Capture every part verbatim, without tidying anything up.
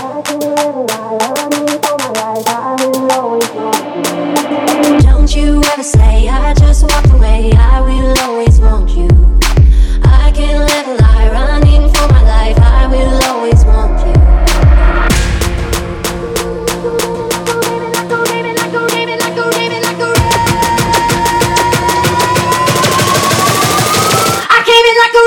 Don't you ever say I just walked away, I will always want you. I can't let a lie running for my life, I will always want you. I came in like a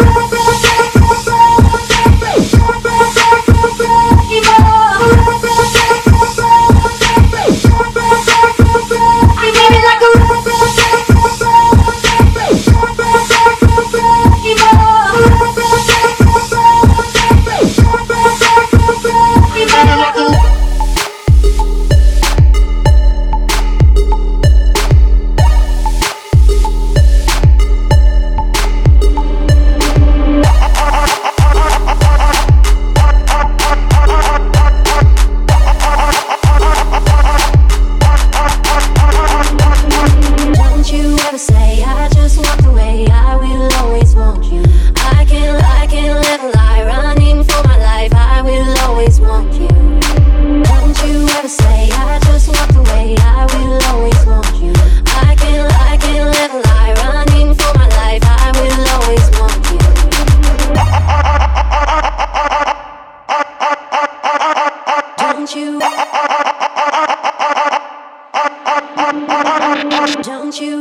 Don't you,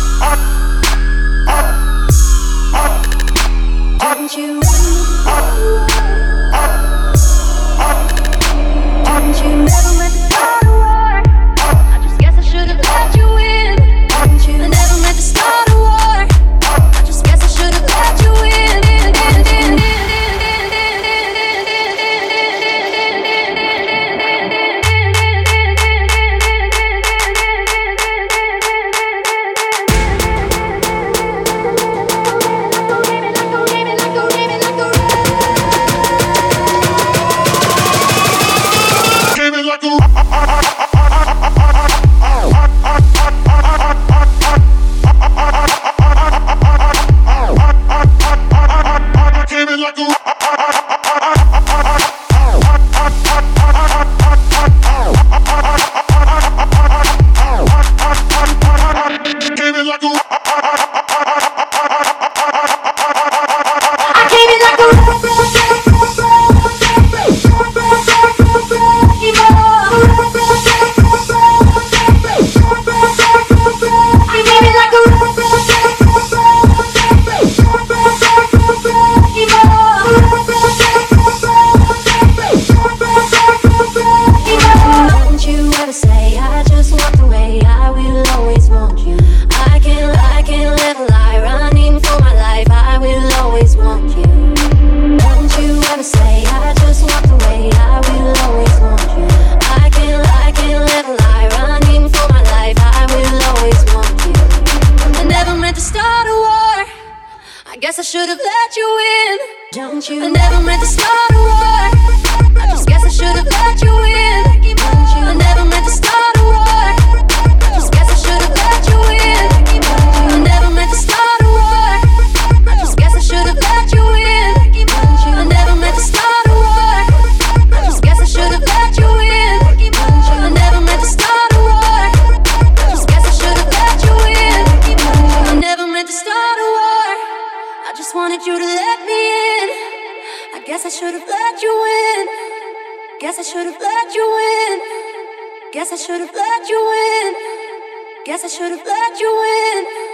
don't you, don't you never meant to start a war. I just guess I should have let you in. Don't you I never meant to start a war. I just guess I should have let you in. Guess I should have let you in. Don't you? I never meant to start a war. I just guess I should have let you in. Don't you? I never meant to start a war. I just guess I should have let you in. I never meant to start a war. I just guess I should have let you in. Don't you? I never meant to start a war. I just guess I should have let you in. Don't you? I never meant to start a war. I just guess I should have let you in. I never meant to start a war. I just wanted you to let me in. I guess I should have let you in. Guess I should have let you in. Guess I should have let you in. Guess I should have let you in.